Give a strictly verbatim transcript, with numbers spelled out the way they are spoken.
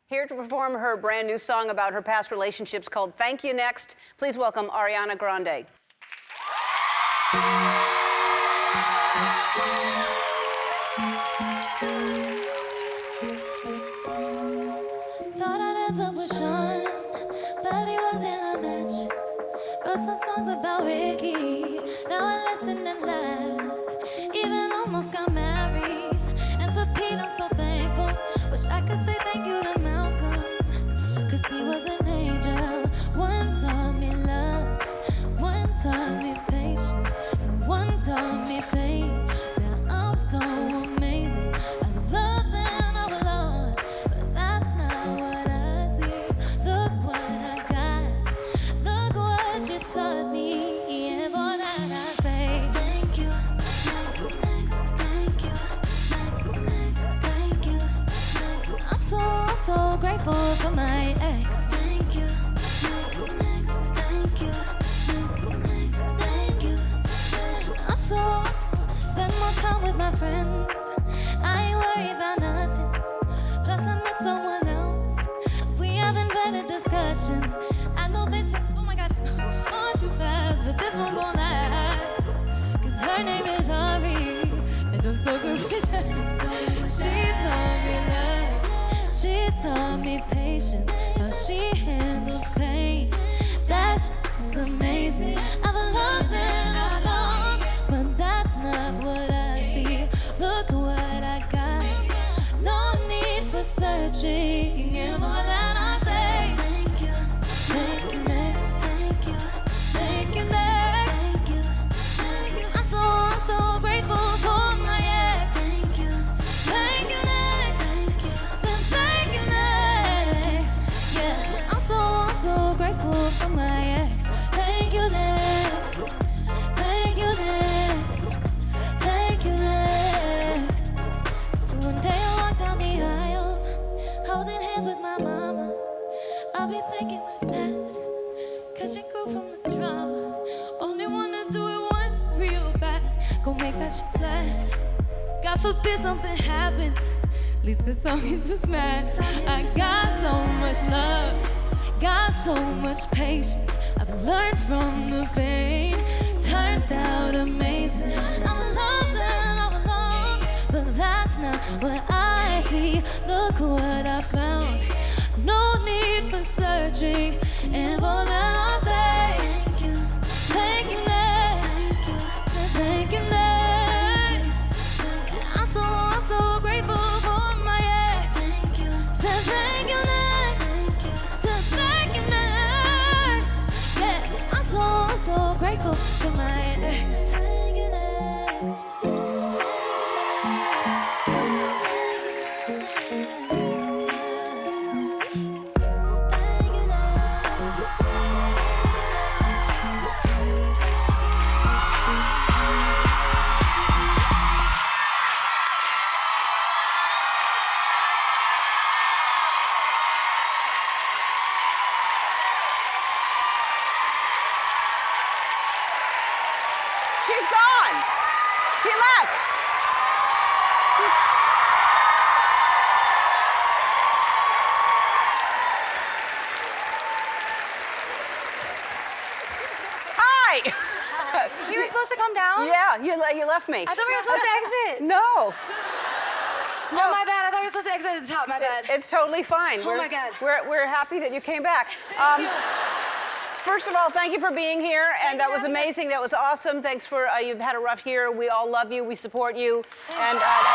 Here to perform her brand new song about her past relationships called Thank You Next, please welcome Ariana Grande. Thought I'd end up with Sean, but he wasn't a match. Wrote some songs about Ricky, now I listen and laugh. Even almost got married, and for Pete I'm so thankful. Wish I could say thank you to Malcolm, cause he was an angel. One taught me love, one taught me patience, and one taught me pain. Now I'm so amazing, I've loved and I've loved, but that's not what I see. Look what I got, look what you taught me, and for that I say thank you. Next, next, thank you. Next, next, thank you. Next, I'm so, so grateful for my ex. Thank you. Next, next, thank you. Next, next, thank you. Next, I'm so, spend more time with my friends. I ain't worried about nothing. Plus I met someone else. We having better discussions. I know they say, oh my God, on too fast, but this one gon' last. Cause her name is Ari, and I'm so good with that. She taught me love, she taught me patience, how she handles pain. That shit's amazing. I've loved and I've lost, but that's not what I see. Look what I got, no need for searching, and more than I say thank you. Thank you next, thank you. Thank you next, thank you. I'm so, I'm so grateful for my ex. Thank you. Thank you next, thank you. Said thank you next. Yeah, I'm so, I'm so grateful for my ex. Thank you next. Thank you next. Thank you next. So one day I walk down the aisle, holding hands with my mama. I'll be thanking my dad, cause she grew from the drama. Only wanna do it once real bad, go make that shit last. God forbid something happens, at least the song is a smash. I got so much love, got so much patience. I've learned from the pain, turned out amazing. I'm loved and I'm alone, but that's not what I see. Look what I found, no need for searching, and for that I'll say thank you. Thank you next, thank you. Thank you next. I'm so, I'm so grateful for my ex. Thank you. Said thank you next, thank you. Said thank you next. Yes, I'm so, I'm so grateful for my ex. Thank you next. She's gone. She left. Hi. You were supposed to come down? Yeah, you, le- you left me. I thought we were supposed to exit. No. No. Oh, my bad. I thought we were supposed to exit at the top. My bad. It's totally fine. Oh, we're, my God. We're, we're happy that you came back. Um, first of all, thank you for being here, and that was amazing. That was awesome. Thanks for, uh, you've had a rough year. We all love you. We support you. And uh,